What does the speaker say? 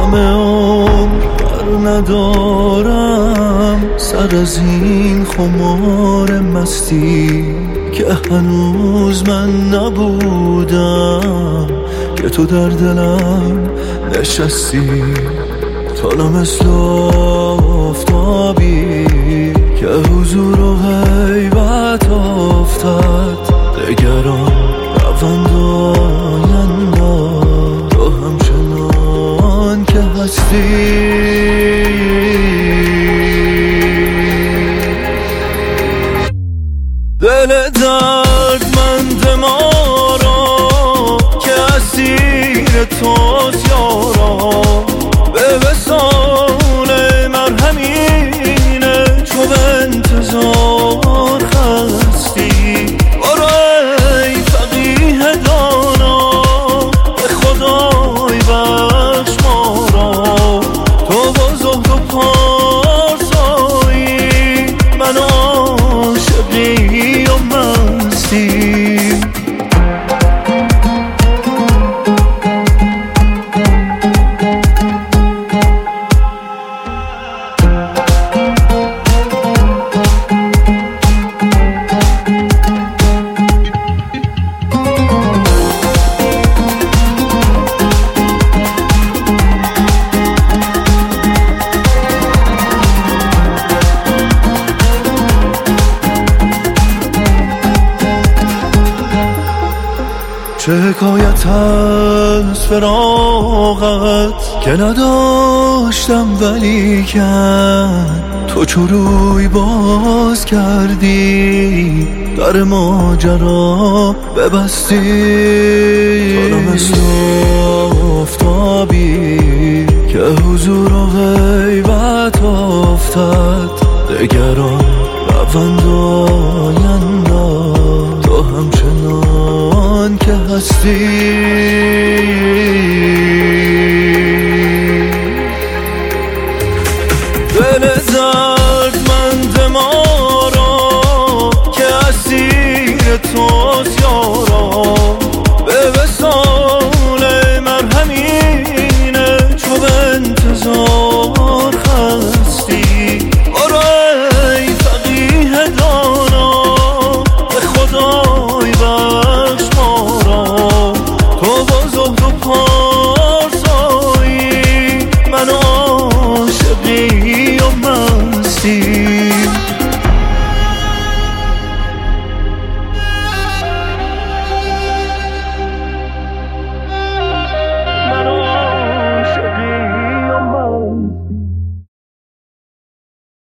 همه عمر بر ندارم سر از این خمار مستی که هنوز من نبودم که تو در دلم نشستی. تا مثل آفتابی که حضور و غیبت افتد دگران روند آینده تو همچنان که هستی. دل دردمند ما را که اسیر توست یارا به وصال مرهمینه چو به انتظار خستی. برو ای فقیه دانا به خدای بخش ما را تو با زهد و پارسایی من عاشقی و مستی. چه حکایت از فراغت که نداشتم ولیکن تو چو روی باز کردی در ماجرا ببستی. تو مثل آفتابی که حضور و غیبت افتد دگران روند آینده تو همچنان که هستی.